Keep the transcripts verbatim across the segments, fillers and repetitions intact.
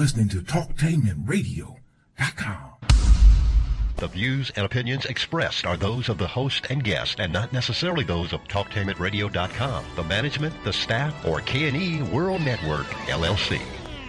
listening to talktainment radio dot com. The views and opinions expressed are those of the host and guest and not necessarily those of talktainment radio dot com, the management, the staff, or K and E World Network, L L C.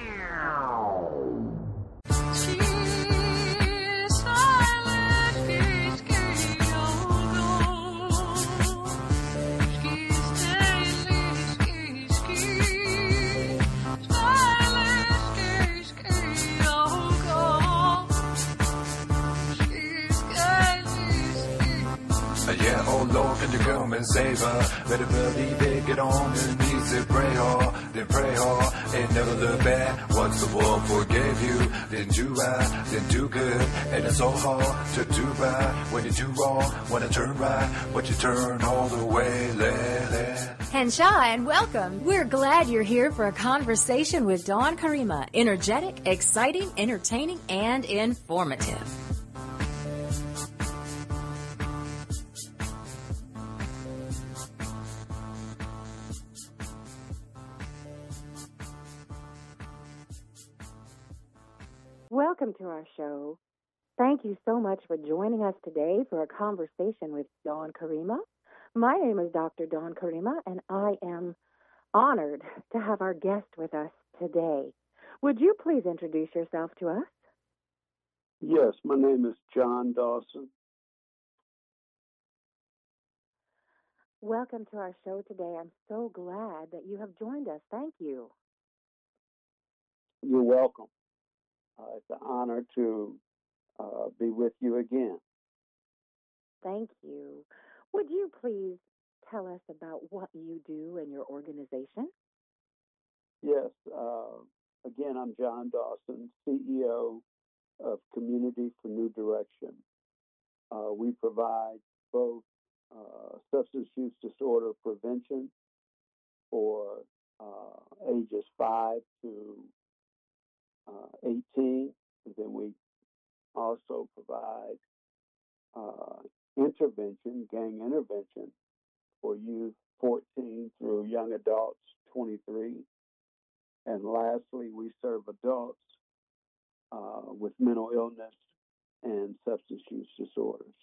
Come and save her. Better believe it. Get on your knees and pray hard. Then pray hard and never look back. Once the world forgave you, then do right, then do good. And it's so hard to do right when you do wrong. Wanna turn right, but you turn all the way. Let, let. Henshaw, and welcome. We're glad you're here for a conversation with Dawn Karima. Energetic, exciting, entertaining, and informative. Welcome to our show. Thank you so much for joining us today for a conversation with Dawn Karima. My name is Doctor Dawn Karima, and I am honored to have our guest with us today. Would you please introduce yourself to us? Yes, my name is John Dawson. Welcome to our show today. I'm so glad that you have joined us. Thank you. You're welcome. Uh, it's an honor to uh, be with you again. Thank you. Would you please tell us about what you do in your organization? Yes. Uh, again, I'm John Dawson, C E O of Community for New Direction. Uh, we provide both uh, substance use disorder prevention for uh, ages five to Uh, eighteen. And then we also provide uh, intervention, gang intervention for youth fourteen through young adults twenty-three. And lastly, we serve adults uh, with mental illness and substance use disorders.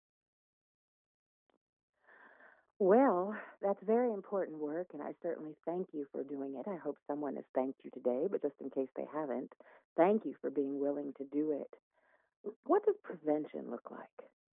Well, that's very important work, and I certainly thank you for doing it. I hope someone has thanked you today, but just in case they haven't, thank you for being willing to do it. What does prevention look like?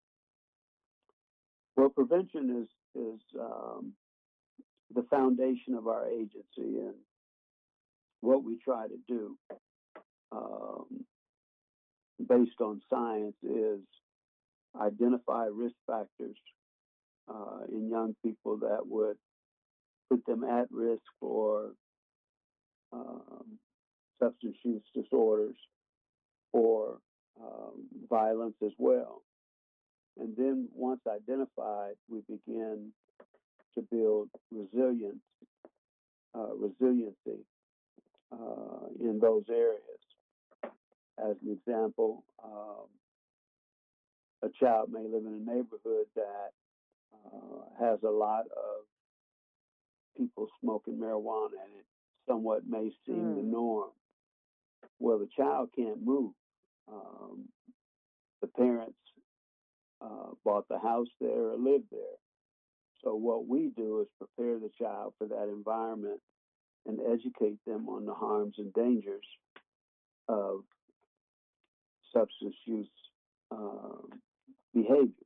Well, prevention is is um, the foundation of our agency, and what we try to do, um, based on science, is identify risk factors Uh, in young people that would put them at risk for um, substance use disorders or um, violence as well. And then once identified, we begin to build resilience, uh, resiliency uh, in those areas. As an example, um, a child may live in a neighborhood that Uh, has a lot of people smoking marijuana, and it somewhat may seem mm. the norm. Well, the child can't move. Um, the parents uh, bought the house there or lived there. So what we do is prepare the child for that environment and educate them on the harms and dangers of substance use um, behaviors.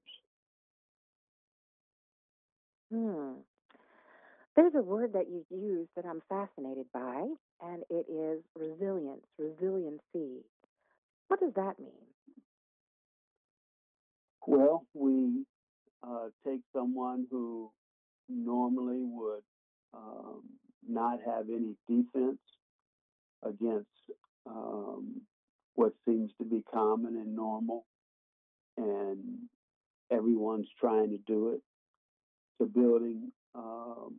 Hmm. There's a word that you use that I'm fascinated by, and it is resilience, resiliency. What does that mean? Well, we uh, take someone who normally would um, not have any defense against um, what seems to be common and normal, and everyone's trying to do it, to building um,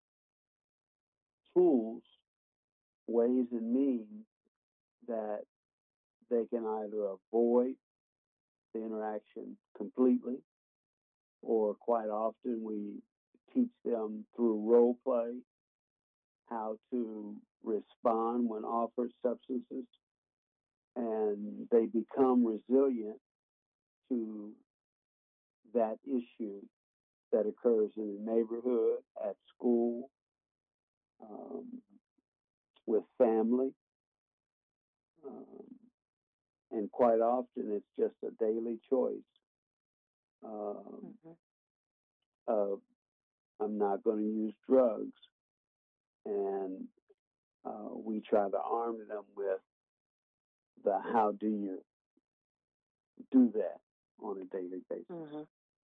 tools, ways and means that they can either avoid the interaction completely, or quite often we teach them through role play how to respond when offered substances and they become resilient to that issue that occurs in the neighborhood, at school, um, with family. Um, and quite often it's just a daily choice. Um, Mm-hmm. of, I'm not going to use drugs. And uh, we try to arm them with the how do you do that on a daily basis. Mm-hmm.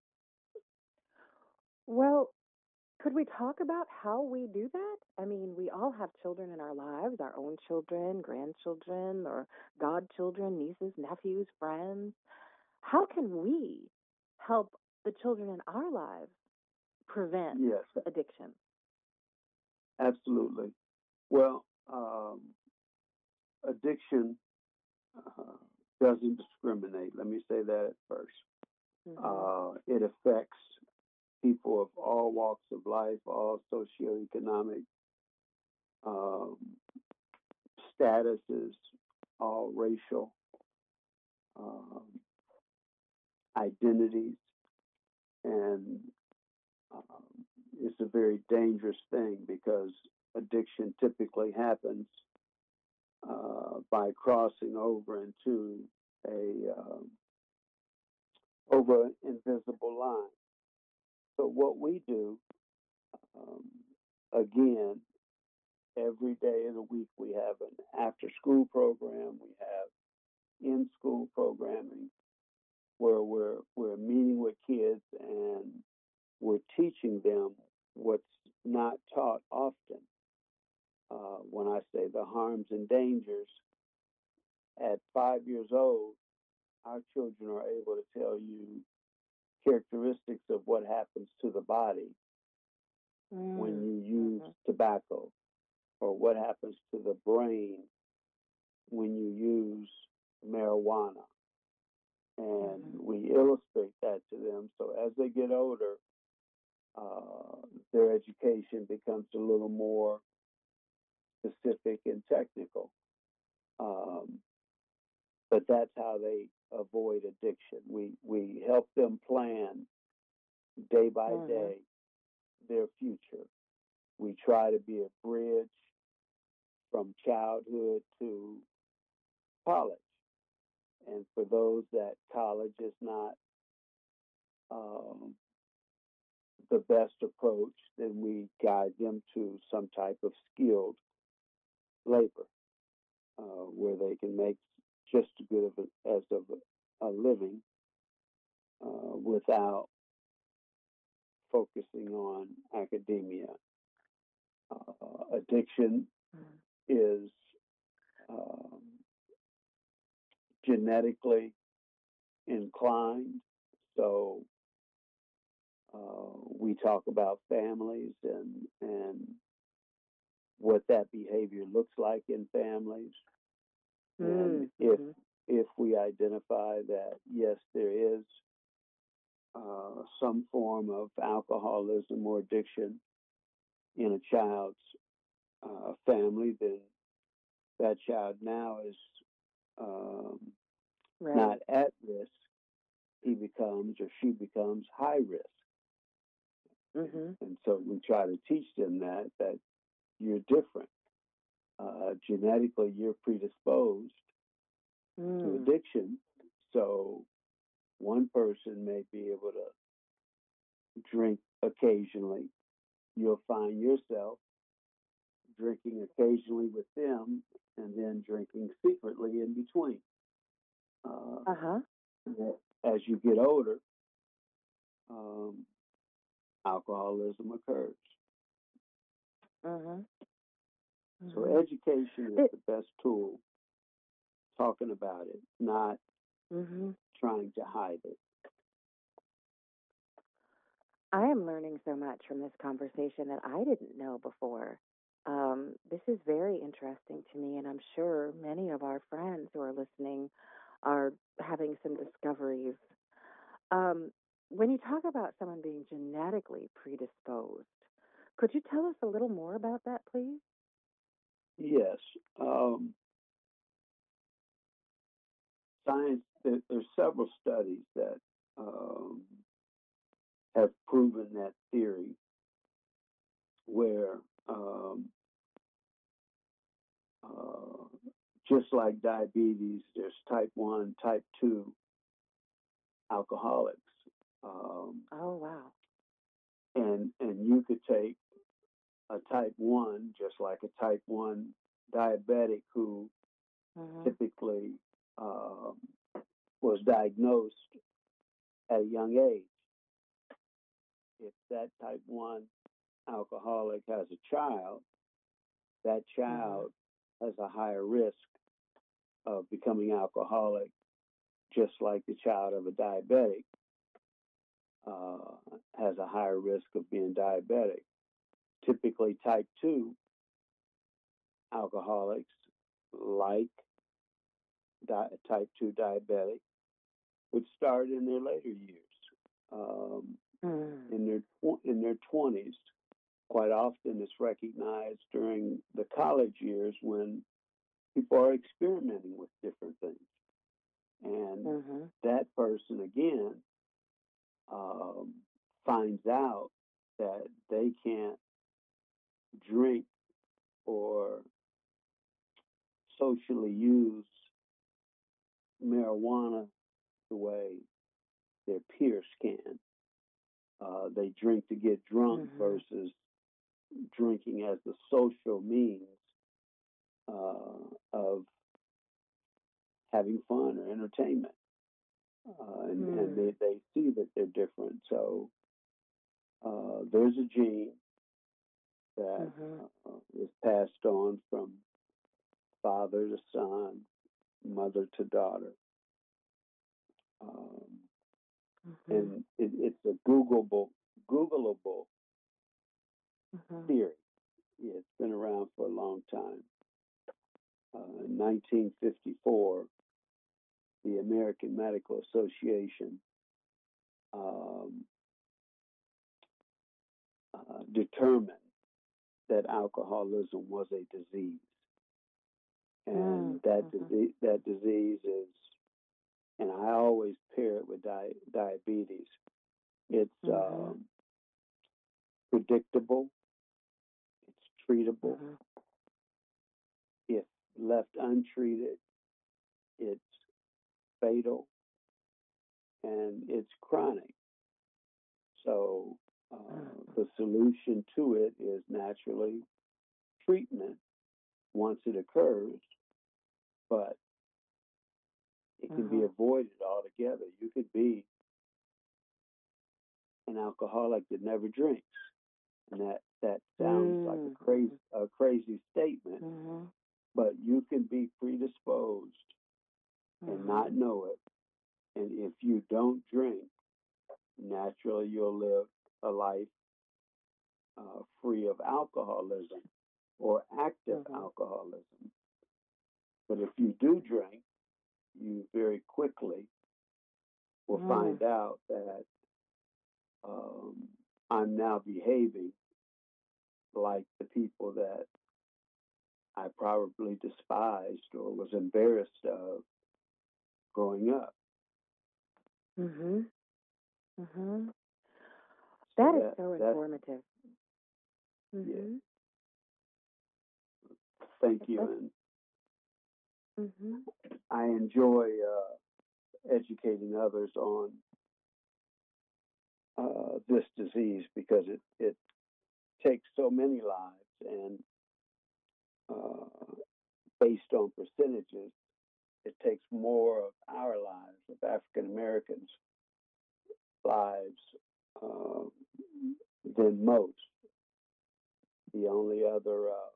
Well, could we talk about how we do that? I mean, we all have children in our lives, our own children, grandchildren, or godchildren, nieces, nephews, friends. How can we help the children in our lives prevent Yes, addiction? absolutely. Well, um, addiction uh, doesn't discriminate. Let me say that at first. Mm-hmm. Uh, it affects people of all walks of life, all socioeconomic um, statuses, all racial um, identities, and um, it's a very dangerous thing because addiction typically happens uh, by crossing over into a um, over an invisible line. So what we do, um, again, every day of the week we have an after-school program. We have in-school programming where we're we're meeting with kids and we're teaching them what's not taught often. Uh, when I say the harms and dangers, at five years old, our children are able to tell you characteristics of what happens to the body Mm-hmm. when you use Mm-hmm. tobacco, or what happens to the brain when you use marijuana. And Mm-hmm. we illustrate that to them. So as they get older, uh, their education becomes a little more specific and technical. Um, but that's how they avoid addiction. We we help them plan day by Mm-hmm. day their future. We try to be a bridge from childhood to college. And for those that college is not um, the best approach, then we guide them to some type of skilled labor uh, where they can make just as good of a, as of a, a living uh, without focusing on academia. Uh, addiction Mm-hmm. is um, genetically inclined, so uh, we talk about families and and what that behavior looks like in families. And if Mm-hmm. if we identify that yes, there is uh, some form of alcoholism or addiction in a child's uh, family, then that child now is um, Right. not at risk. He becomes or she becomes high risk. Mm-hmm. And so we try to teach them that that you're different. Uh, genetically, you're predisposed to Mm. addiction. So one person may be able to drink occasionally. You'll find yourself drinking occasionally with them and then drinking secretly in between. Uh, Uh-huh. as you get older, um, alcoholism occurs. Mm-hmm. So Mm-hmm. education is It, the best tool, talking about it, not mm-hmm. trying to hide it. I am learning so much from this conversation that I didn't know before. Um, this is very interesting to me, and I'm sure many of our friends who are listening are having some discoveries. Um, when you talk about someone being genetically predisposed, could you tell us a little more about that, please? Yes. Um, science, there, there's several studies that um, have proven that theory where um, uh, just like diabetes, there's type one, type two alcoholics. Um, Oh, wow. and, and you could take a type one, just like a type one diabetic who Mm-hmm. typically um, was diagnosed at a young age. If that type one alcoholic has a child, that child has a higher risk of becoming alcoholic, just like the child of a diabetic uh, has a higher risk of being diabetic. Typically, type two alcoholics, like di- type two diabetic, would start in their later years, um, Mm. in their tw- in their twenties. Quite often, it's recognized during the college years when people are experimenting with different things, and Mm-hmm. that person again um, finds out that they can't drink or socially use marijuana the way their peers can. Uh, they drink to get drunk Mm-hmm. versus drinking as the social means uh, of having fun or entertainment. Uh, and, Mm. and they, they see that they're different. So uh, there's a gene that Mm-hmm. uh, is passed on from father to son, mother to daughter. Um, Mm-hmm. and it, it's a Googleable, Googleable Mm-hmm. theory. Yeah, it's been around for a long time. Uh, in nineteen fifty-four, the American Medical Association um, uh, determined that alcoholism was a disease, and Mm. that Mm-hmm. disease that disease is, and I always pair it with di- diabetes. It's Mm-hmm. um, predictable. It's treatable. Mm-hmm. If left untreated, it's fatal, and it's chronic. So uh, Mm. the solution to it is naturally treatment once it occurs, but it can be Mm-hmm. avoided altogether. You could be an alcoholic that never drinks, and that that sounds like Mm. a crazy a crazy statement, Mm-hmm. but you can be predisposed and Mm-hmm. not know it. And if you don't drink, naturally you'll live a life uh, free of alcoholism or active Mm-hmm. alcoholism. But if you do drink, you very quickly will Mm. find out that um, I'm now behaving like the people that I probably despised or was embarrassed of growing up. Mm-hmm. Mm-hmm. So That is that so that informative. yeah. Mm-hmm. Thank you, That's, and mm-hmm. I enjoy uh, educating others on uh, this disease because it it takes so many lives, and uh, based on percentages, it takes more of our lives, of African Americans' lives, uh, than most. The only other uh,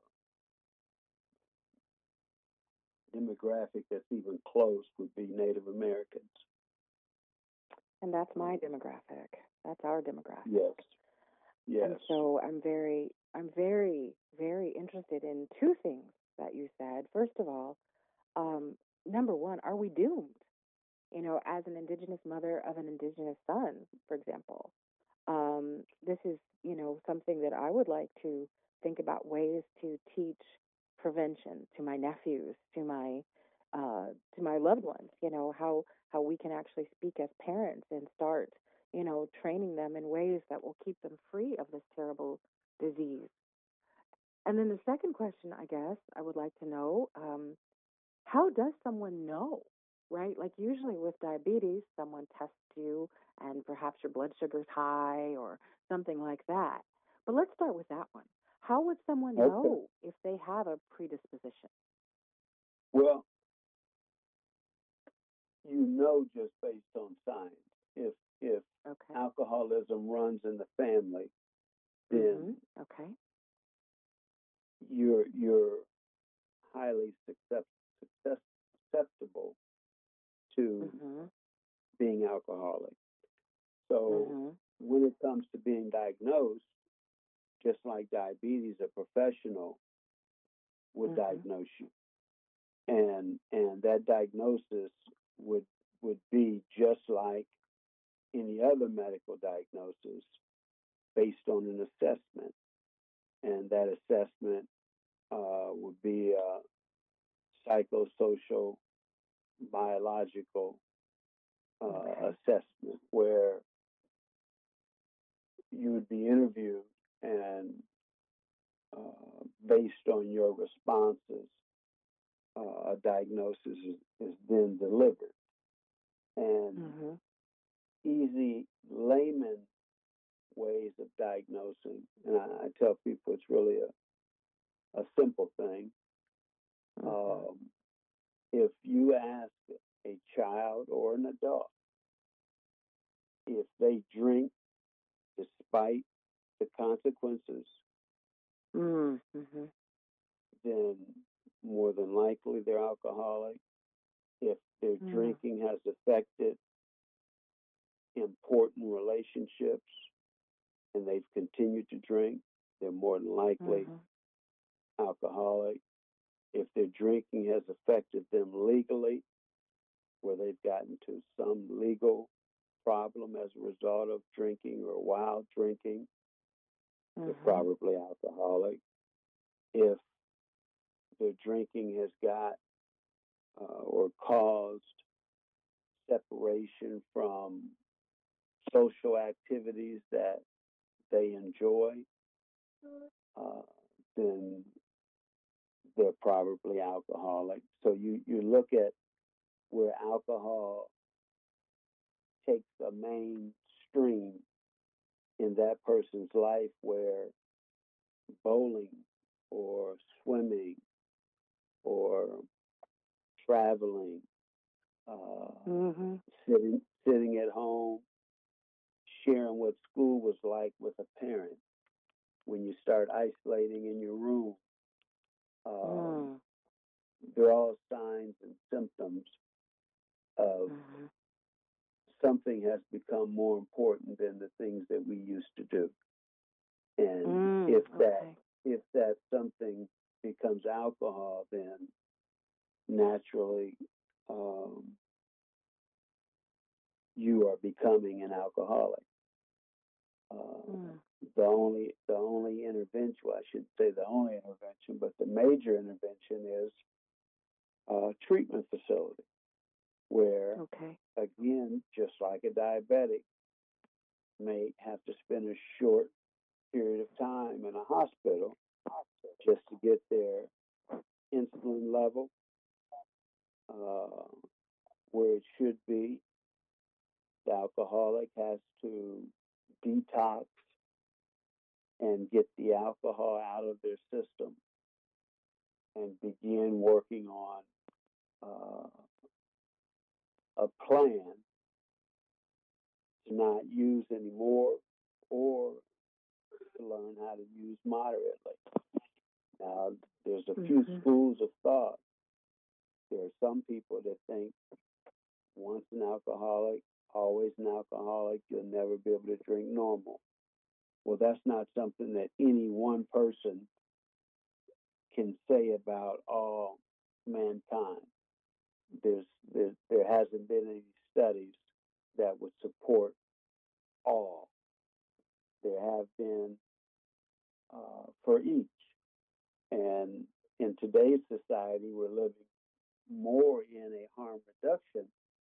demographic that's even close would be Native Americans. And that's my demographic. That's our demographic. Yes, yes. And so I'm very, I'm very, very interested in two things that you said. First of all, um, number one, are we doomed? You know, as an Indigenous mother of an Indigenous son, for example, um, this is, you know, something that I would like to think about ways to teach prevention to my nephews, to my uh, to my loved ones. You know how how we can actually speak as parents and start, you know, training them in ways that will keep them free of this terrible disease. And then the second question, I guess, I would like to know, um, how does someone know, right? Like usually with diabetes, someone tests you and perhaps your blood sugar's high or something like that. But let's start with that one. How would someone Okay. know if they have a predisposition? Well, you know just based on science. If if Okay. alcoholism runs in the family, Mm-hmm. then Okay. you're you're highly success, success, susceptible to Mm-hmm. being alcoholic. So Mm-hmm. when it comes to being diagnosed, just like diabetes, a professional would Mm-hmm. diagnose you, and and that diagnosis would would be just like any other medical diagnosis based on an assessment, and that assessment uh, would be a psychosocial biological uh, Okay. assessment where you would be interviewed and uh, based on your responses, uh, a diagnosis is, is then delivered. And Mm-hmm. easy layman ways of diagnosing, and I, I tell people it's really a, a simple thing. Mm-hmm. Um, if you ask a child or an adult if they drink despite the consequences, Mm-hmm. then more than likely they're alcoholic. If their Mm-hmm. drinking has affected important relationships and they've continued to drink, they're more than likely Mm-hmm. alcoholic. If their drinking has affected them legally, where they've gotten to some legal problem as a result of drinking or while drinking, they're Mm-hmm. probably alcoholic. If their drinking has got uh, or caused separation from social activities that they enjoy, uh, then they're probably alcoholic. So you, you look at where alcohol takes a main stream in that person's life, where bowling or swimming or traveling, uh, Mm-hmm. sitting sitting at home, sharing what school was like with a parent. When you start isolating in your room, um, Mm-hmm. they're all signs and symptoms of Mm-hmm. something has become more important than the things that we used to do. And Mm, if that okay. if that something becomes alcohol, then naturally um, you are becoming an alcoholic. Uh, Mm. the only the only intervention, well, I should say the only intervention, but the major intervention is a treatment facility where, Okay. again, just like a diabetic may have to spend a short period of time in a hospital just to get their insulin level uh, where it should be. The alcoholic has to detox and get the alcohol out of their system and begin working on uh, a plan to not use anymore or to learn how to use moderately. Now, there's a few Mm-hmm. schools of thought. There are some people that think once an alcoholic, always an alcoholic, you'll never be able to drink normal. Well, that's not something that any one person can say about all mankind. There's, there, there hasn't been any studies that would support all. There have been uh, for each. And in today's society, we're living more in a harm reduction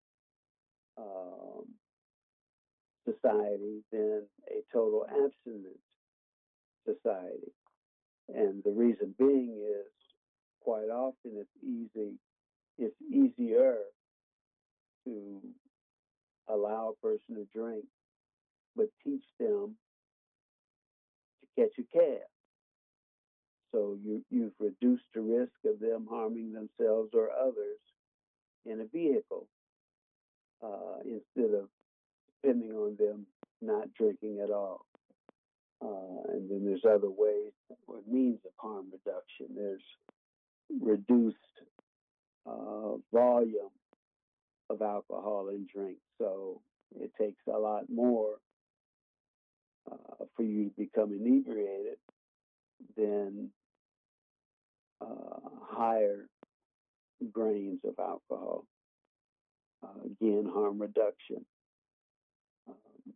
um, society than a total abstinence society. And the reason being is quite often it's easy, it's easier to allow a person to drink, but teach them to catch a cab. So you, you've reduced the risk of them harming themselves or others in a vehicle uh, instead of depending on them not drinking at all. Uh, and then there's other ways or means of harm reduction. There's reduced uh, volume of alcohol in drink. So it takes a lot more uh, for you to become inebriated than uh, higher grains of alcohol. Uh, again, harm reduction. Um,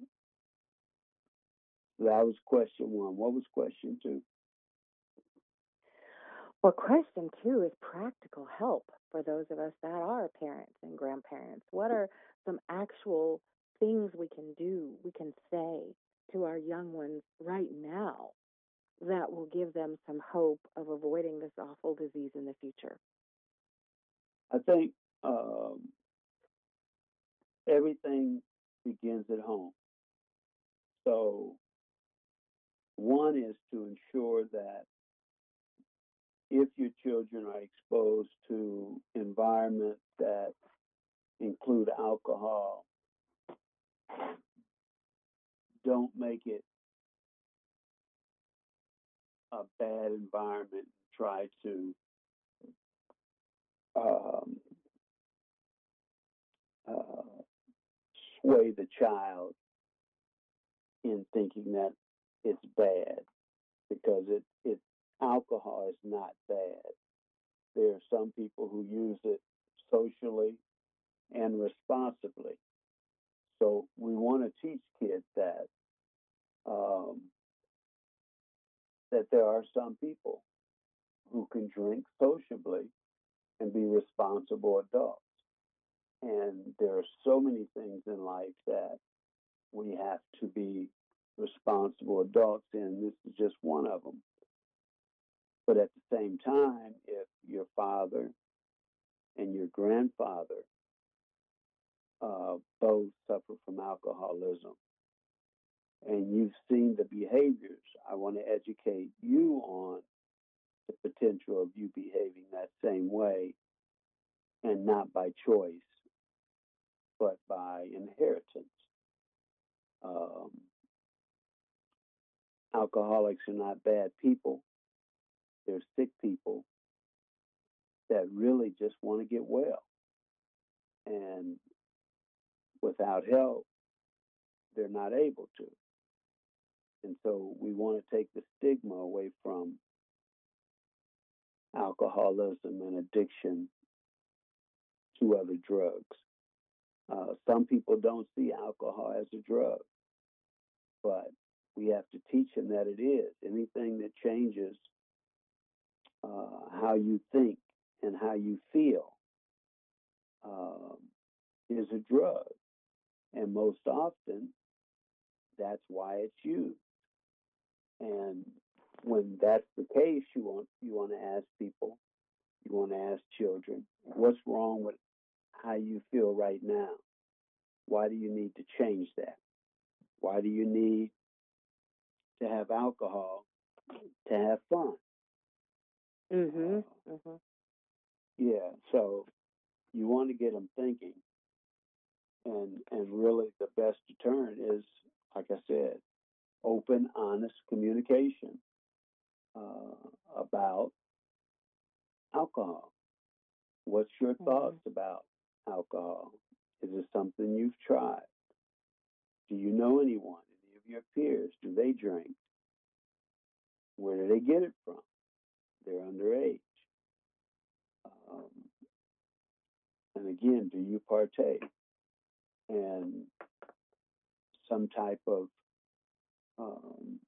that was question one. What was question two? Well, question two is practical help for those of us that are parents and grandparents. What are some actual things we can do, we can say to our young ones right now that will give them some hope of avoiding this awful disease in the future? I think um, everything begins at home. So one is to ensure that if your children are exposed to environments that include alcohol, don't make it a bad environment. Try to um, uh, sway the child in thinking that it's bad, because it, it alcohol is not bad. There are some people who use it socially and responsibly. So we want to teach kids that um, that there are some people who can drink sociably and be responsible adults. And there are so many things in life that we have to be responsible adults in. This is just one of them. But at the same time, if your father and your grandfather uh, both suffer from alcoholism and you've seen the behaviors, I want to educate you on the potential of you behaving that same way, and not by choice, but by inheritance. Um, alcoholics are not bad people. They're sick people that really just want to get well. And without help, they're not able to. And so we want to take the stigma away from alcoholism and addiction to other drugs. Uh, some people don't see alcohol as a drug, but we have to teach them that it is. Anything that changes uh, how you think and how you feel um, is a drug. And most often, that's why it's used. And when that's the case, you want you want to ask people, you want to ask children, what's wrong with how you feel right now? Why do you need to change that? Why do you need to have alcohol to have fun? Mm-hmm. Uh, mm-hmm. yeah, so you want to get them thinking, and and really the best deterrent is, like I said, open, honest communication uh, about alcohol. What's your Mm-hmm. thoughts about alcohol? Is it something you've tried? Do you know anyone, any of your peers? Do they drink? Where do they get it from? They're underage. Um, and again, do you partake? And some type of um,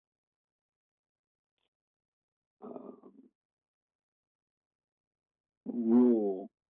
um, rule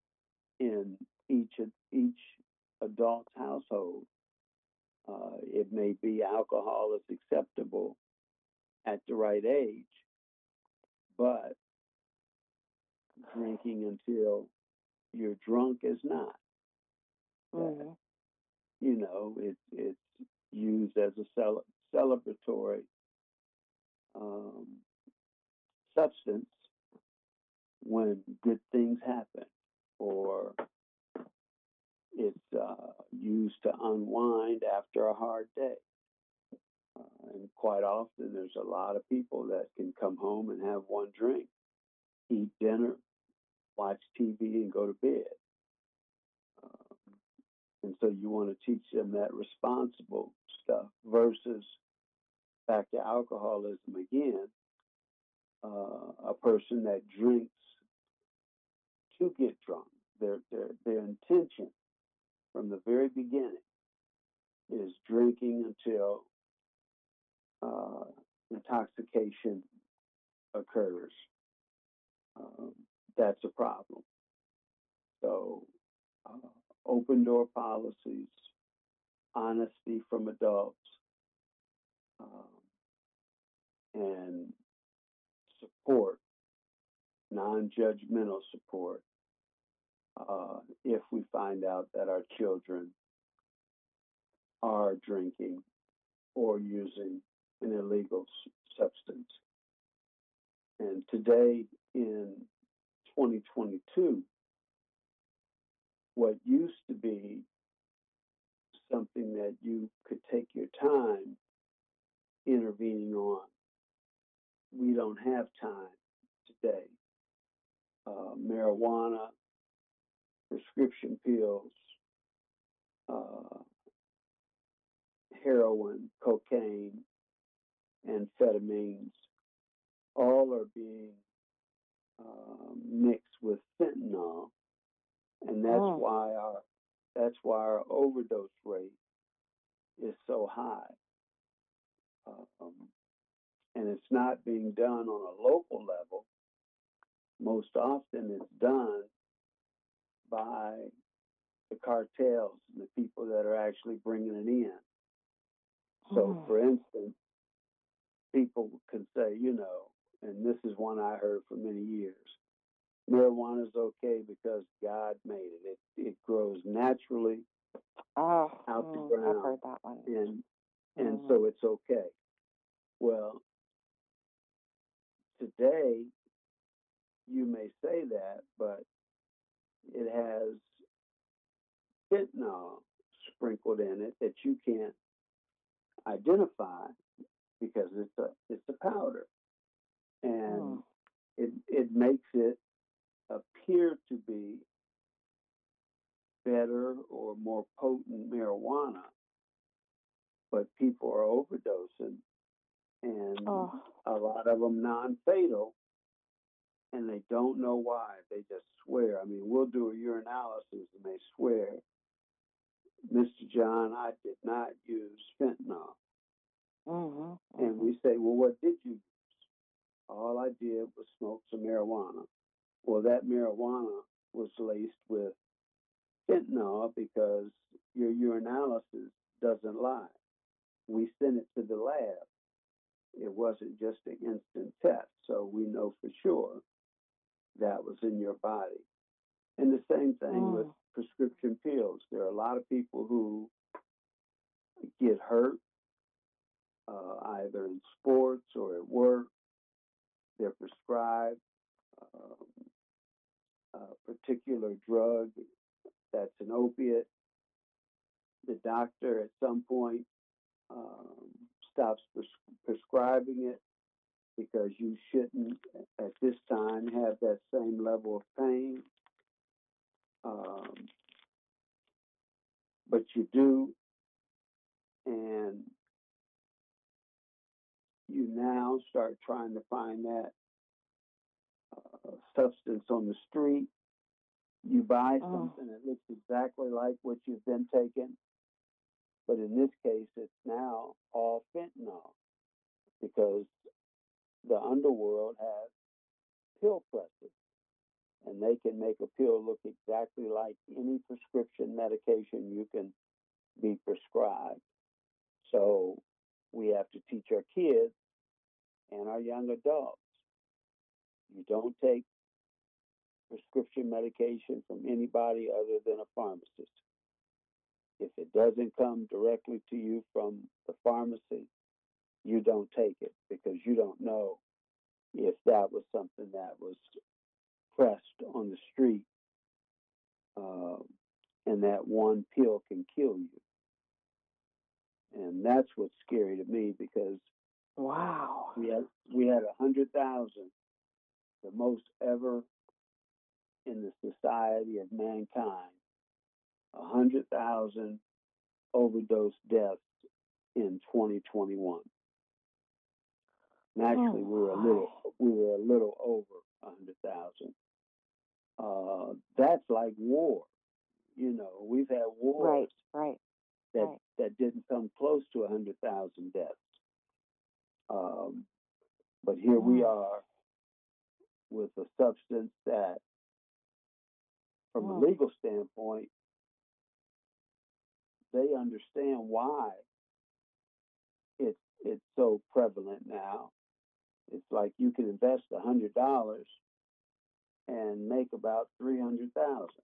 in each each adult's household. Uh, it may be alcohol is acceptable at the right age, but drinking until you're drunk is not. Mm-hmm. That, you know, it's it's used as a cel- celebratory um, substance when good things happen, or it's uh, used to unwind after a hard day. Uh, and quite often, there's a lot of people that can come home and have one drink, eat dinner, watch T V, and go to bed. Um, and so you want to teach them that responsible stuff versus back to alcoholism again, uh, a person that drinks to get drunk. Their, their, their intention from the very beginning is drinking until uh, intoxication occurs. Um, that's a problem. So, uh, open door policies, honesty from adults, um, and support, non judgmental support, uh, if we find out that our children are drinking or using an illegal s- substance. And today in twenty twenty-two, what used to be something that you could take your time intervening on, we don't have time today. Uh, marijuana, prescription pills, uh, heroin, cocaine, amphetamines, all are being uh, mixed with fentanyl, and that's Oh. why our that's why our overdose rate is so high. Um, and it's not being done on a local level. Most often, it's done by the cartels and the people that are actually bringing it in. So, Mm. for instance, people can say, you know, and this is one I heard for many years, marijuana is okay because God made it. It, it grows naturally Oh, out mm, the ground, I've heard that one. and and Mm. so it's okay. Well, today you may say that, but it has fentanyl sprinkled in it that you can't identify because it's a it's a powder, and Mm. it it makes it appear to be better or more potent marijuana, but people are overdosing, and Oh. a lot of them non-fatal, and they don't know why. They just swear. I mean, we'll do a urinalysis, and they swear, Mister John, I did not use fentanyl. Mm-hmm. And we say, well, what did you use? All I did was smoke some marijuana. Well, that marijuana was laced with fentanyl because your urinalysis doesn't lie. We sent it to the lab. It wasn't just an instant test, so we know for sure that was in your body. And the same thing Mm. with prescription pills. There are a lot of people who get hurt uh, either in sports or at work. They're prescribed um, a particular drug that's an opiate. The doctor at some point um, stops pres- prescribing it because you shouldn't at this time have that same level of pain. Um, but you do, and you now start trying to find that uh, substance on the street. You buy Mm. something that looks exactly like what you've been taking, but in this case, it's now all fentanyl because the underworld has pill presses. and they can make a pill look exactly like any prescription medication you can be prescribed. So we have to teach our kids and our young adults, you don't take prescription medication from anybody other than a pharmacist. If it doesn't come directly to you from the pharmacy, you don't take it, because you don't know if that was something that was pressed on the street, uh, and that one pill can kill you. And that's what's scary to me, because Wow. we had we had a hundred thousand, the most ever in the society of mankind, a hundred thousand overdose deaths in twenty twenty-one. And actually, Oh, we were a my. little we were a little over a hundred thousand. Uh, that's like war. You know, we've had wars Right, right, that right. that didn't come close to a hundred thousand deaths. Um, but here we Mm. are with a substance that, from a Mm. legal standpoint, they understand why it's it's so prevalent now. It's like you can invest a hundred dollars and make about three hundred thousand.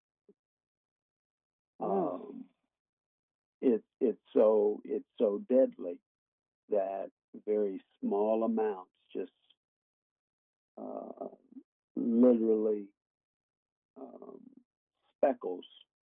Mm. Um, it's it's so it's so deadly that very small amounts, just uh, literally um, speckles,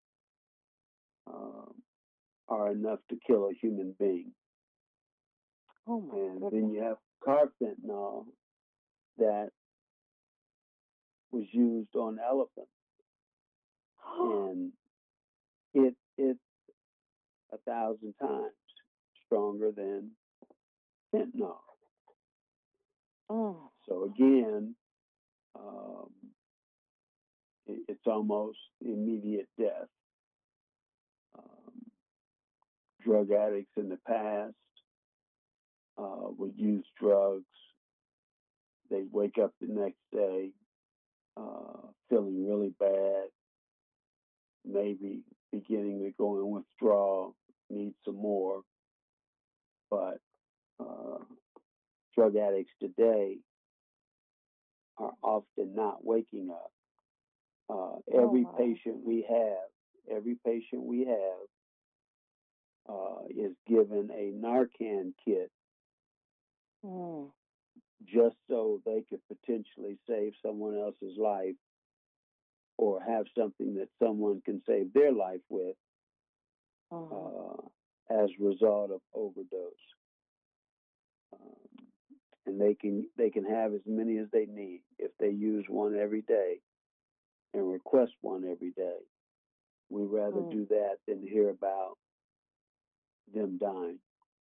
um, are enough to kill a human being. Oh, my And goodness. then you have carfentanil that was used on elephants, and it it's a thousand times stronger than fentanyl. Mm. So again, um, it, it's almost immediate death. Um, drug addicts in the past uh, would use drugs. They'd wake up the next day uh, feeling really bad, maybe beginning to go in withdrawal, need some more. But uh, drug addicts today are often not waking up. Uh, every Oh, my. patient we have, every patient we have uh, is given a Narcan kit Mm. just so they could potentially save someone else's life, or have something that someone can save their life with Mhm. uh, as a result of overdose. Um, and they can they can have as many as they need if they use one every day and request one every day. We'd rather Mm. do that than hear about them dying.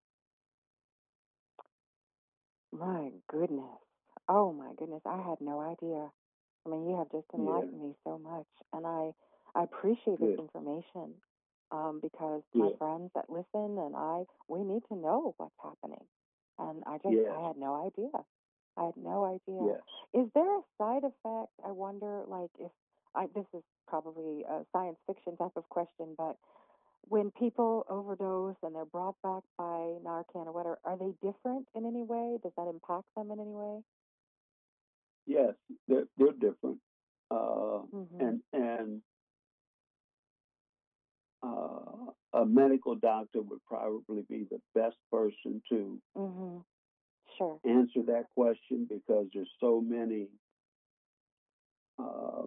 My goodness. Oh, my goodness. I had no idea. I mean, you have just Yeah, enlightened me so much, and I I appreciate this good, information, um, because my good. friends that listen and I, we need to know what's happening. And I just, Yes, I had no idea. I had no idea. yes. Is there a side effect? I wonder, like, if I, this is probably a science fiction type of question, but when people overdose and they're brought back by Narcan or whatever, are they different in any way? Does that impact them in any way? Yes, they're, they're different. Uh, Mm-hmm. and and uh, a medical doctor would probably be the best person to Mm-hmm. Sure. answer that question, because there's so many um,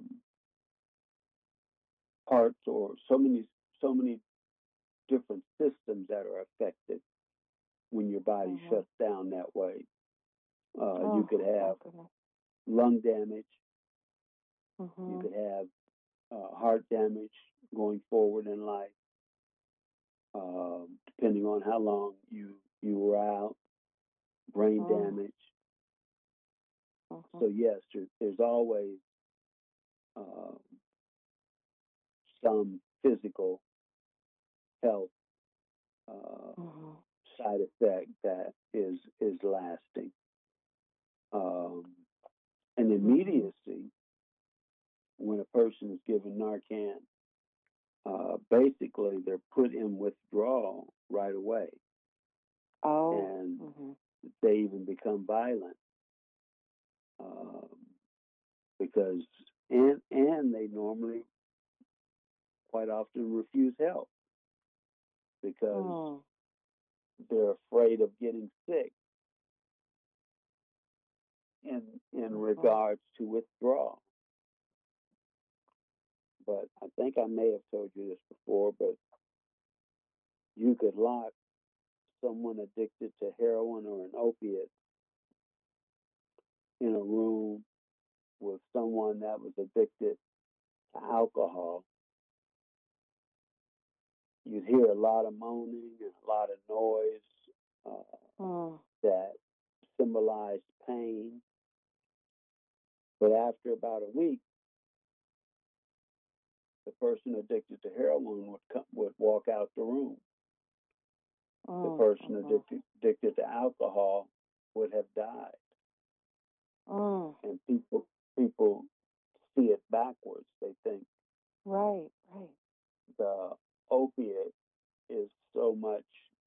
parts, or so many so many different systems that are affected when your body Mm-hmm. shuts down that way. Uh, you Oh, could my have goodness. lung damage. You Mm-hmm. could have uh, heart damage going forward in life, um, depending on how long you you were out. Brain Mm-hmm. damage. Mm-hmm. So yes, there, there's always um, some physical health uh, Mm-hmm. side effect that is is lasting. Um, and Mm-hmm. immediacy when a person is given Narcan, uh, basically they're put in withdrawal right away. Oh. And Mm-hmm. they even become violent. Um, because, and, and they normally quite often refuse help because Oh. they're afraid of getting sick in, in Mm-hmm. regards to withdrawal. But I think I may have told you this before, but you could lock someone addicted to heroin or an opiate in a room with someone that was addicted to alcohol. You'd hear a lot of moaning and a lot of noise uh, Oh. that symbolized pain. But after about a week, the person addicted to heroin would come, would walk out the room. Oh. The person Mm-hmm. addicted, addicted to alcohol would have died. Oh. And people people see it backwards. They think Right, right. the opiate is so much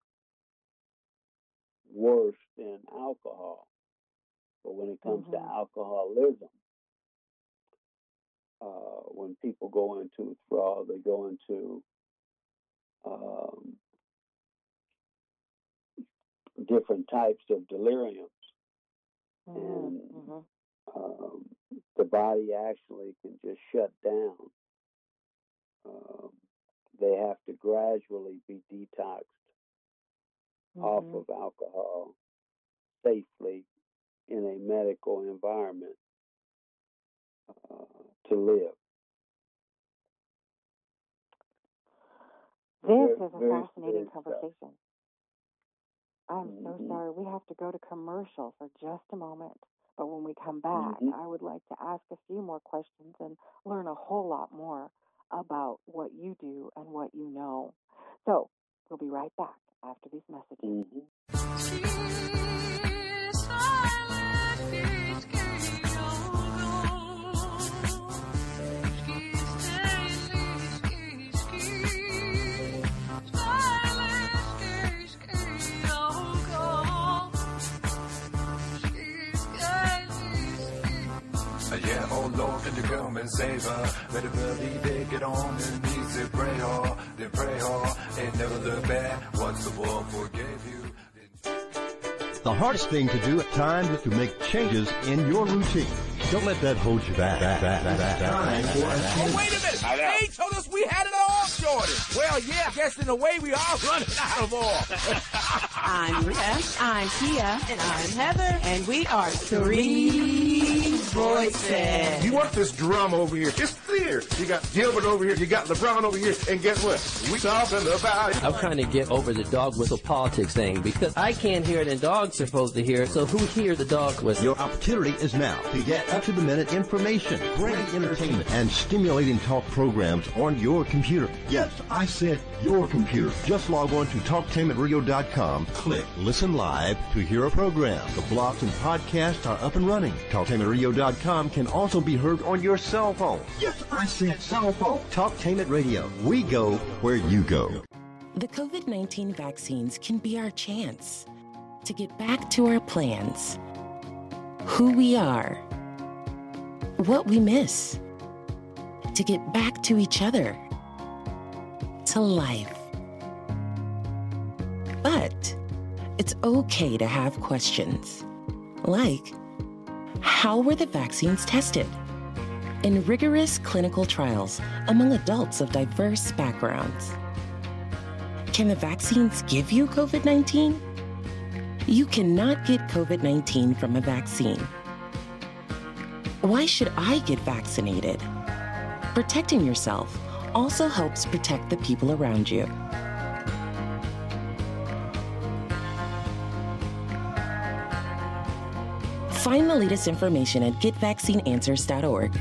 worse than alcohol. But when it comes Mm-hmm. to alcoholism, uh, when people go into withdrawal, they go into um, different types of deliriums. Mm-hmm. And Mm-hmm. um, the body actually can just shut down. Um, they have to gradually be detoxed Mm-hmm. off of alcohol safely in a medical environment uh, to live. This Very, is a very fascinating serious stuff. conversation. I'm so Mhm. sorry. We have to go to commercial for just a moment. But when we come back, Mhm. I would like to ask a few more questions and learn a whole lot more about what you do and what you know. So we'll be right back after these messages. Mhm. Yeah, oh Lord, can you come and save her? Better believe it, get on your knees and pray hard, then pray hard, and never look back. Once the world forgave you. The hardest thing to do at times is to make changes in your routine. Don't let that hold you back. back, back, back, back, back. Oh, wait a minute. They told us we had it all, Jordan. Well, yeah, I guess in a way we are running out of oil. I'm Rita, I'm Kia, and I'm Heather, and we are Three Voices. You want this drum over here? It's clear. You got Gilbert over here, you got LeBron over here, and guess what? We talking about it. I'm trying to get over the dog whistle politics thing because I can't hear it and dogs are supposed to hear it, so who hears the dog whistle? Your opportunity is now to get up-to-the-minute information, great entertainment, and stimulating talk programs on your computer. Yes, I said your computer. Just log on to talktainment radio dot com, click Listen Live to hear a program. The blogs and podcasts are up and running. talktainment radio dot com can also be heard on your cell phone. Yes, I said cell phone. Talktainment Radio. We go where you go. The COVID nineteen vaccines can be our chance to get back to our plans, who we are, what we miss, to get back to each other, to life. But it's okay to have questions, like, how were the vaccines tested? In rigorous clinical trials among adults of diverse backgrounds. Can the vaccines give you COVID nineteen? You cannot get COVID nineteen from a vaccine. Why should I get vaccinated? Protecting yourself also helps protect the people around you. Find the latest information at get vaccine answers dot org.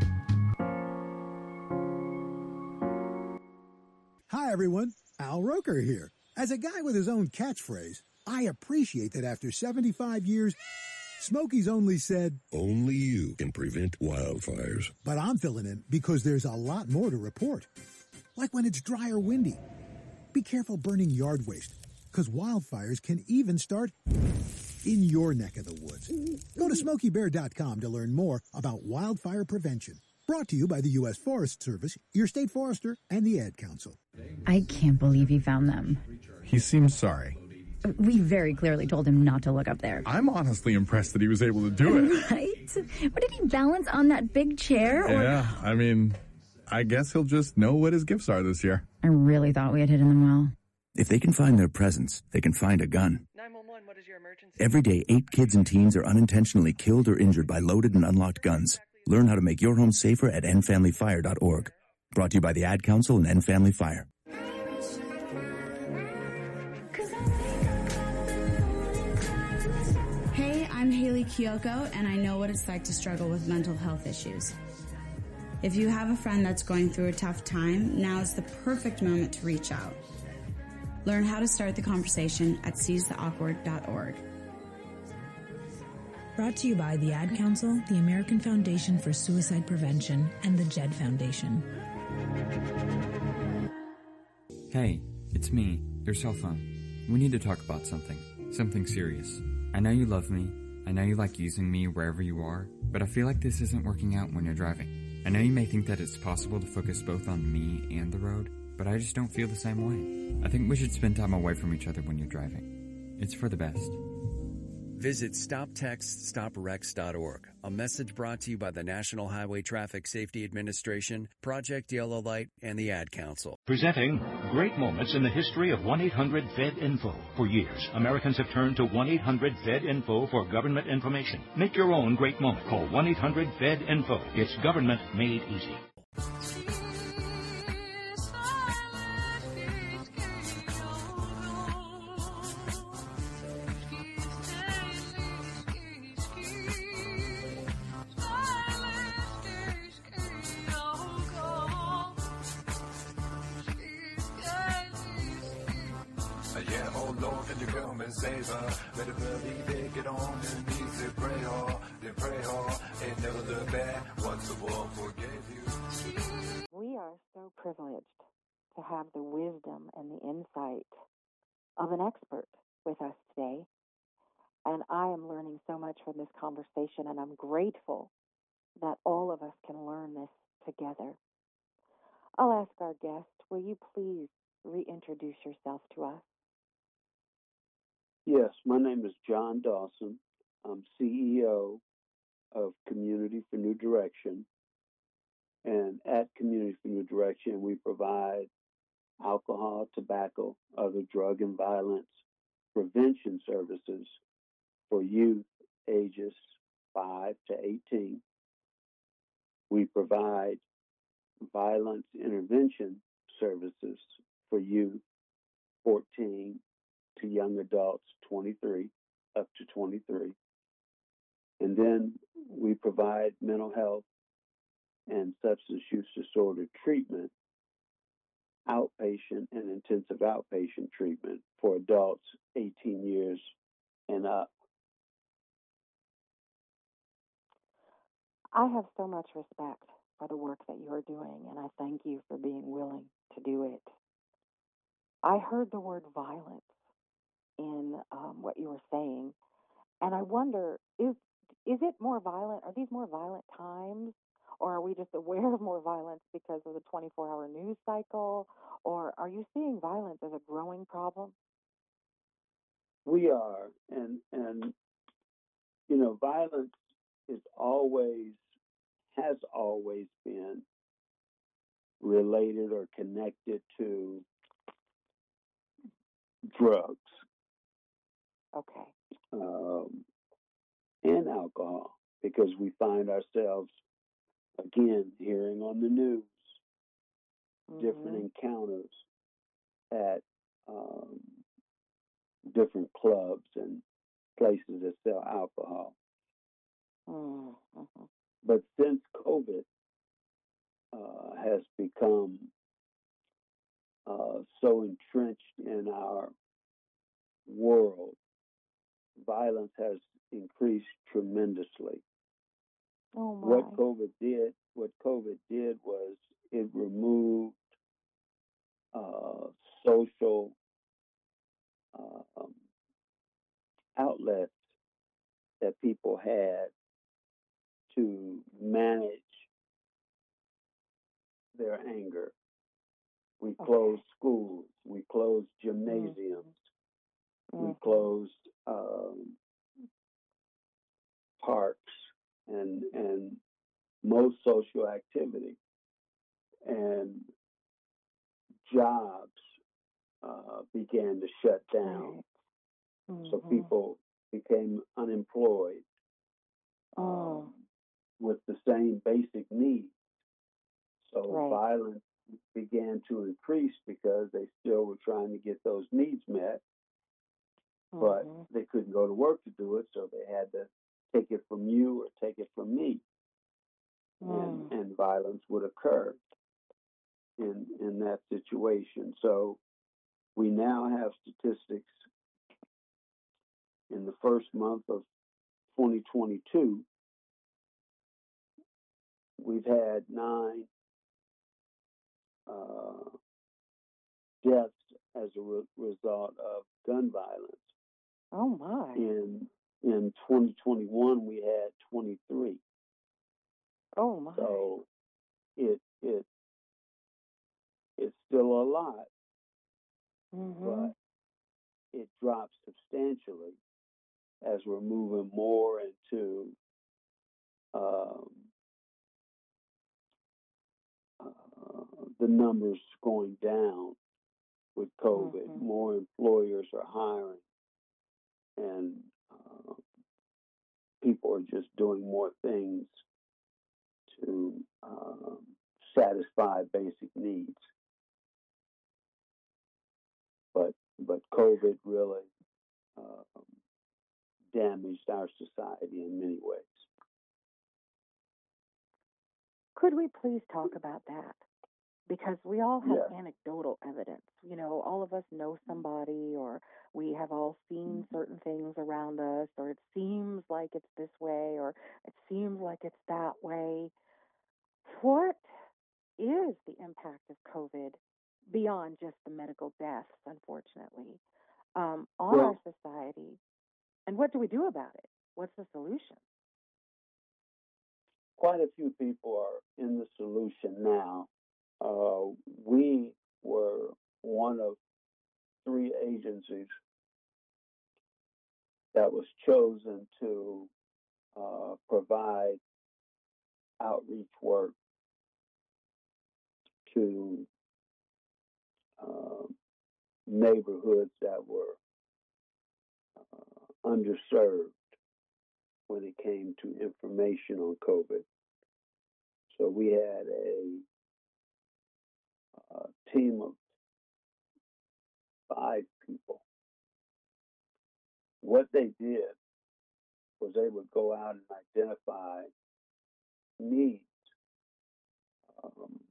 Hi, everyone. Al Roker here. As a guy with his own catchphrase, I appreciate that after seventy-five years, Smokey's only said, only you can prevent wildfires. But I'm filling in because there's a lot more to report. Like when it's dry or windy. Be careful burning yard waste, because wildfires can even start in your neck of the woods. Go to smokey bear dot com to learn more about wildfire prevention. Brought to you by the U S Forest Service, your state forester, and the Ad Council. I can't believe he found them. He seems sorry. We very clearly told him not to look up there. I'm honestly impressed that he was able to do it. Right? But did he balance on that big chair? Or... Yeah, I mean, I guess he'll just know what his gifts are this year. I really thought we had hidden them well. If they can find their presents, they can find a gun. nine one one, what is your emergency? Every day, eight kids and teens are unintentionally killed or injured by loaded and unlocked guns. Learn how to make your home safer at end family fire dot org. Brought to you by the Ad Council and End Family Fire. Hey, I'm Haley Kiyoko, and I know what it's like to struggle with mental health issues. If you have a friend that's going through a tough time, now is the perfect moment to reach out. Learn how to start the conversation at seize the awkward dot org. Brought to you by the Ad Council, the American Foundation for Suicide Prevention, and the Jed Foundation. Hey, it's me, your cell phone. We need to talk about something. Something serious. I know you love me. I know you like using me wherever you are, but I feel like this isn't working out when you're driving. I know you may think that it's possible to focus both on me and the road, but I just don't feel the same way. I think we should spend time away from each other when you're driving. It's for the best. Visit stop text stop wrecks dot org, a message brought to you by the National Highway Traffic Safety Administration, Project Yellow Light, and the Ad Council. Presenting great moments in the history of one eight hundred F E D info. For years, Americans have turned to one eight hundred F E D info for government information. Make your own great moment. Call one eight hundred F E D info. It's government made easy. Better believe it, get on your knees and pray hard, then pray hard, and never look back once the world forgave you. We are so privileged to have the wisdom and the insight of an expert with us today. And I am learning so much from this conversation, and I'm grateful that all of us can learn this together. I'll ask our guest, will you please reintroduce yourself to us? Yes, my name is John Dawson. I'm C E O of Community for New Direction. And at Community for New Direction, we provide alcohol, tobacco, other drug and violence prevention services for youth ages five to eighteen. We provide violence intervention services for youth fourteen to young adults twenty-three, up to twenty-three. And then we provide mental health and substance use disorder treatment, outpatient and intensive outpatient treatment for adults eighteen years and up. I have so much respect for the work that you're doing, and I thank you for being willing to do it. I heard the word violence in um, what you were saying, and I wonder, is is it more violent? Are these more violent times, or are we just aware of more violence because of the twenty-four hour news cycle, or are you seeing violence as a growing problem? We are, and and you know, violence is always, has always been related or connected to drugs. Okay. Um, and alcohol, because we find ourselves, again, hearing on the news, mm-hmm. different encounters at um, different clubs and places that sell alcohol. Mm-hmm. But since COVID uh, has become uh, so entrenched in our world, violence has increased tremendously. Oh my. What COVID did, what COVID did was it removed uh, social um, outlets that people had to manage their anger. We Okay. closed schools. We closed gymnasiums. Mm-hmm. We closed um, parks and and most social activity, and jobs uh, began to shut down. Mm-hmm. So people became unemployed Oh. um, with the same basic needs. So Right. violence began to increase because they still were trying to get those needs met, but Mhm. they couldn't go to work to do it, so they had to take it from you or take it from me, and, Mm. and violence would occur in in that situation. So we now have statistics in the first month of twenty twenty-two. We've had nine uh, deaths as a re- result of gun violence. Oh my. In in twenty twenty-one, we had twenty-three. Oh my. So it it it's still a lot, Mm-hmm. but it drops substantially as we're moving more into um, uh, the numbers going down with COVID. Mm-hmm. More employers are hiring, and uh, people are just doing more things to um, satisfy basic needs. But but COVID really um, damaged our society in many ways. Could we please talk about that? Because we all have Yes. anecdotal evidence. You know, all of us know somebody, or we have all seen certain things around us, or it seems like it's this way, or it seems like it's that way. What is the impact of COVID beyond just the medical deaths, unfortunately, um, on Well, our society? And what do we do about it? What's the solution? quite a few people are in the solution now. Uh, we were one of three agencies that was chosen to uh, provide outreach work to uh, neighborhoods that were uh, underserved when it came to information on COVID. So we had a, a team of five people. What they did was they would go out and identify needs, um,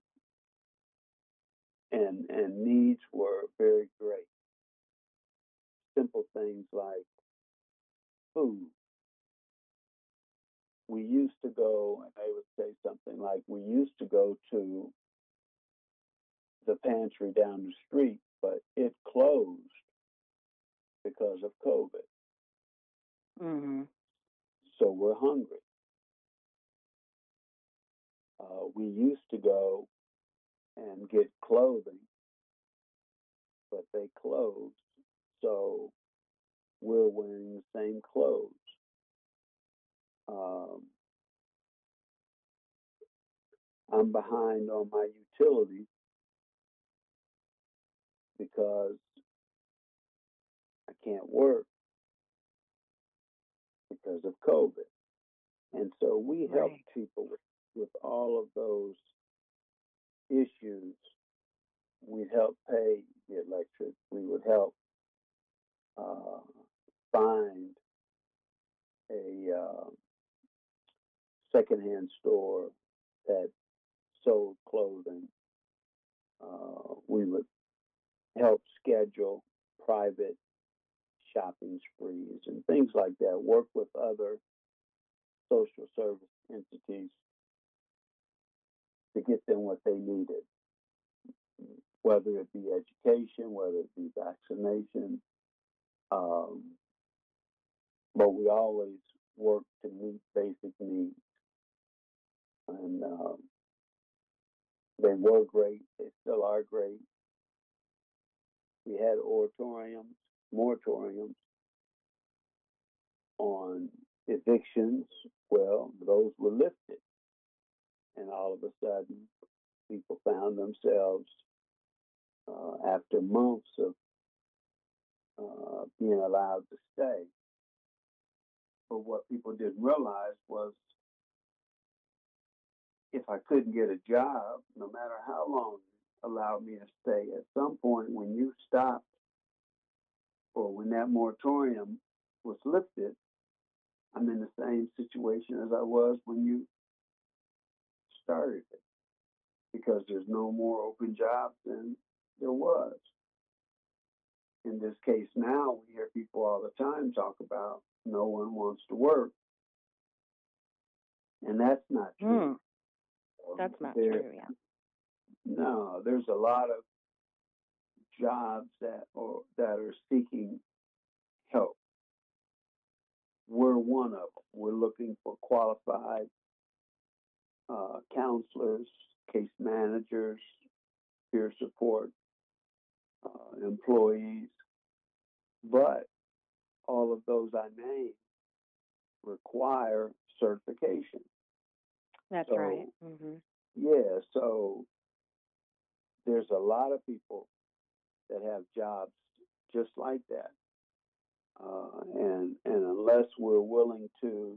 and and needs were very great. Simple things like food. We used to go, and they would say something like, "We used to go to the pantry down the street, but it closed because of COVID. Mm-hmm. So we're hungry. Uh, we used to go and get clothing, but they closed. So we're wearing the same clothes. Um, I'm behind on my utilities because I can't work because of COVID." And so we help Right. people with, with all of those issues. We'd help pay the electric. We would help uh, find a uh, secondhand store that sold clothing. Uh, we would help schedule private shopping sprees and things like that. Work with other social service entities to get them what they needed, whether it be education, whether it be vaccination. Um, but we always work to meet basic needs. And um, they were great. They still are great. We had oratoriums, moratoriums on evictions. Well, those were lifted. And all of a sudden, people found themselves, uh, after months of uh, being allowed to stay. But what people didn't realize was if I couldn't get a job, no matter how long you allowed me to stay, at some point when you stopped or when that moratorium was lifted, I'm in the same situation as I was when you started it, because there's no more open jobs than there was. In this case now, we hear people all the time talk about no one wants to work. And that's not true. Mm. That's not there, true, yeah. No, there's a lot of jobs that or that are seeking help. We're one of them. We're looking for qualified uh, counselors, case managers, peer support uh, employees. But all of those I named require certification. That's so, right. Mm-hmm. Yeah, so there's a lot of people that have jobs just like that. Uh, and, and unless we're willing to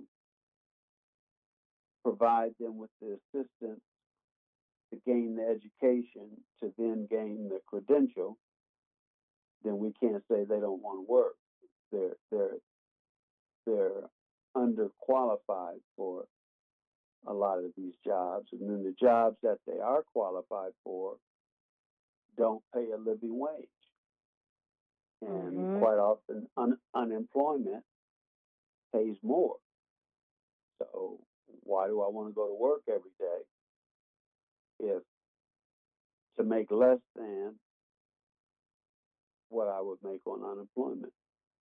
provide them with the assistance to gain the education, to then gain the credential, then we can't say they don't want to work. They're, they're, they're underqualified for a lot of these jobs. And then the jobs that they are qualified for don't pay a living wage. And mm-hmm. quite often un- unemployment pays more. So why do I want to go to work every day if to make less than what I would make on unemployment?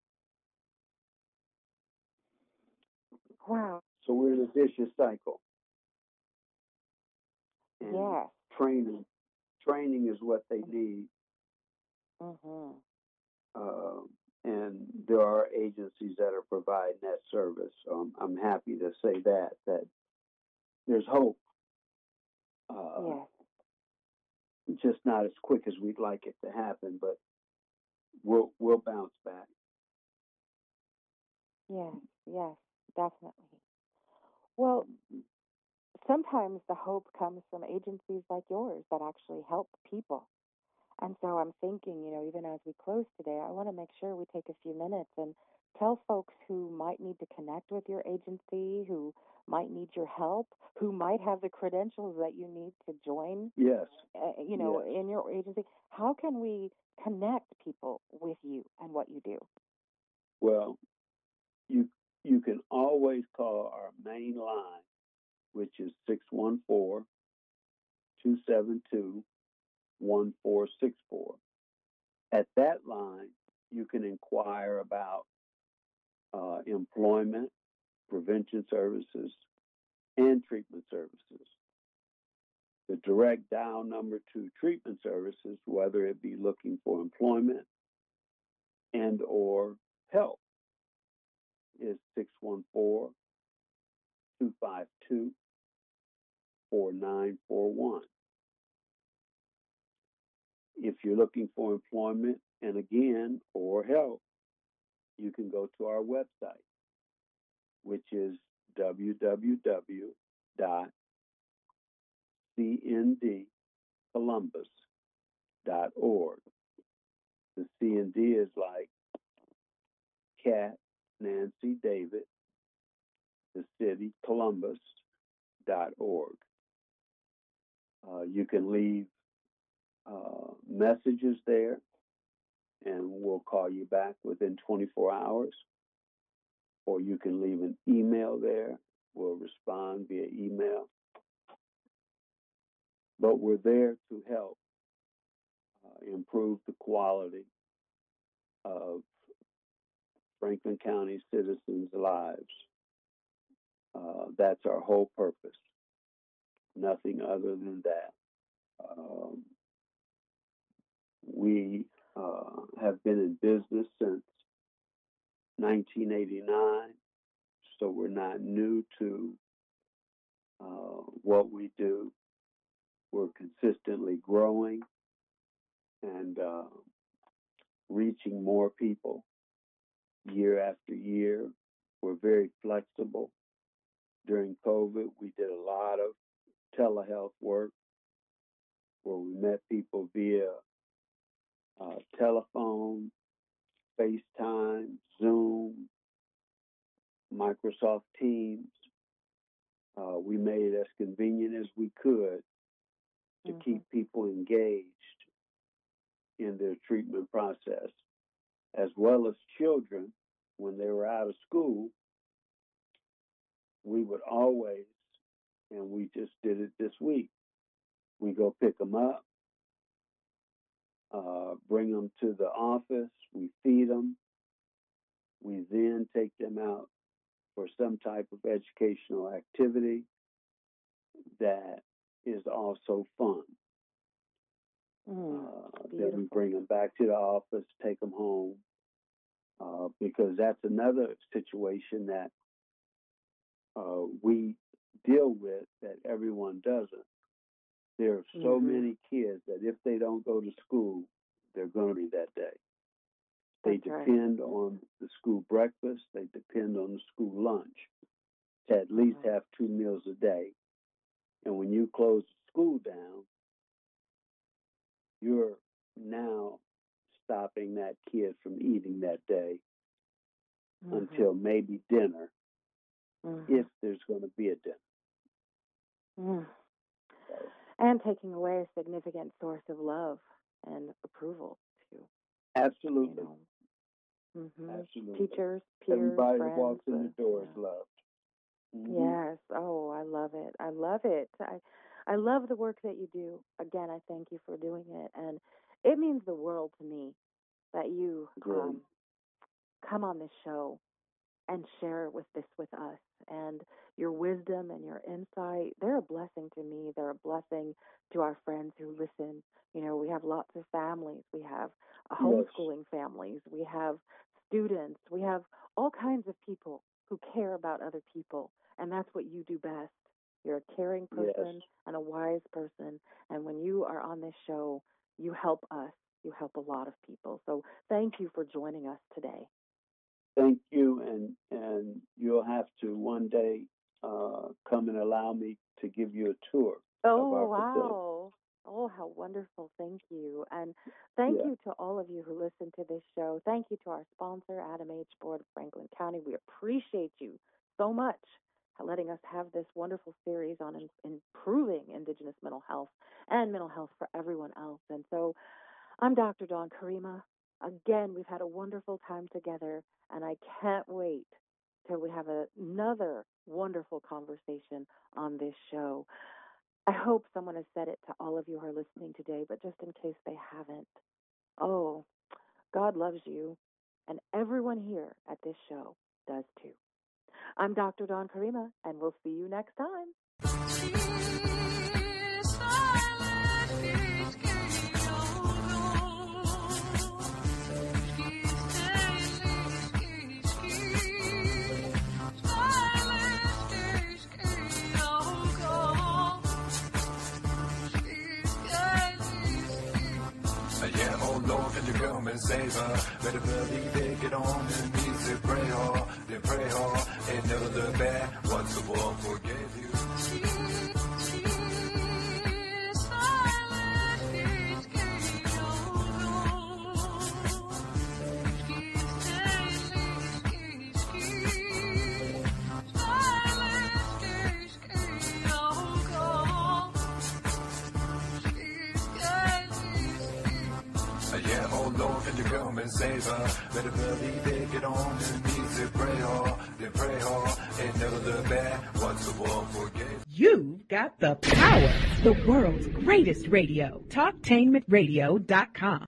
Wow. So we're in a vicious cycle. And yes. training, training is what they need. Mm-hmm. Uh, and there are agencies that are providing that service. So I'm, I'm happy to say that, that there's hope. Uh, yes. Just not as quick as we'd like it to happen, but we'll we'll bounce back. Yes, yes, definitely. Well, sometimes the hope comes from agencies like yours that actually help people. And so I'm thinking, you know, even as we close today, I want to make sure we take a few minutes and tell folks who might need to connect with your agency, who might need your help, who might have the credentials that you need to join, yes, uh, you know, yes. in your agency. How can we connect people with you and what you do? Well, you you can always call our main line, which is six one four, two seven two, one four six four. At that line, you can inquire about uh, employment, prevention services, and treatment services. The direct dial number to treatment services, whether it be looking for employment and or help, is six one four, two five two, four nine four one. If you're looking for employment and again, or help, you can go to our website, which is w w w dot c n d columbus dot org. The C N D is like Cat, Nancy, David, the city, Columbus dot org. Uh, you can leave uh, messages there, and we'll call you back within twenty-four hours. Or you can leave an email there. We'll respond via email. But we're there to help uh, improve the quality of Franklin County citizens' lives. Uh, that's our whole purpose. Nothing other than that. Um, we uh, have been in business since nineteen eighty-nine, so we're not new to uh, what we do. We're consistently growing and uh, reaching more people year after year. We're very flexible. During COVID, we did a lot of telehealth work where we met people via uh, telephone, FaceTime, Zoom, Microsoft Teams. Uh, we made it as convenient as we could to mm-hmm. keep people engaged in their treatment process, as well as children. When they were out of school, we would always, and we just did it this week, we go pick them up, uh, bring them to the office, we feed them, we then take them out for some type of educational activity that is also fun. Mm, uh, then we bring them back to the office, take them home, uh, because that's another situation that uh, we deal with that everyone doesn't. There are so mm-hmm. many kids that if they don't go to school, they're going to be that day. They That's depend right. on the school breakfast. They depend on the school lunch to at least mm-hmm. have two meals a day. And when you close the school down, you're now stopping that kid from eating that day mm-hmm. until maybe dinner, mm-hmm. if there's going to be a dinner. Mm. And taking away a significant source of love and approval, too. Absolutely. You know? mm-hmm. Absolutely. Teachers, peers, Everybody friends, that walks in the uh, door yeah. is loved. Mm-hmm. Yes. Oh, I love it. I love it. I, I love the work that you do. Again, I thank you for doing it. And it means the world to me that you um, come on this show and share with this with us. And your wisdom and your insight, they're a blessing to me. They're a blessing to our friends who listen. You know, we have lots of families. We have uh, homeschooling yes. families. We have students. We have all kinds of people who care about other people. And that's what you do best. You're a caring person yes. and a wise person. And when you are on this show, you help us. You help a lot of people. So thank you for joining us today. Thank you. And, and you'll have to one day uh, come and allow me to give you a tour. Oh, of our wow. facility. Oh, how wonderful. Thank you. And thank yeah. you to all of you who listen to this show. Thank you to our sponsor, Adam H. Board of Franklin County. We appreciate you so much letting us have this wonderful series on in, improving Indigenous mental health and mental health for everyone else. And so I'm Doctor Dawn Karima. Again, we've had a wonderful time together, and I can't wait till we have a, another wonderful conversation on this show. I hope someone has said it to all of you who are listening today, but just in case they haven't, oh, God loves you, and everyone here at this show does too. I'm Doctor Dawn Karima, and we'll see you next time. Yeah, oh Lord, can you come and save her? Better believe it, get on your knees and pray hard, then pray hard, and never look back. Once the world forgave you. Yeah, oh Lord, can you come and save her? Better believe it, get on your knees and pray hard, then pray hard, and never look back. What's the world forget? You've got the power. The world's greatest radio. Talktainment Radio dot com.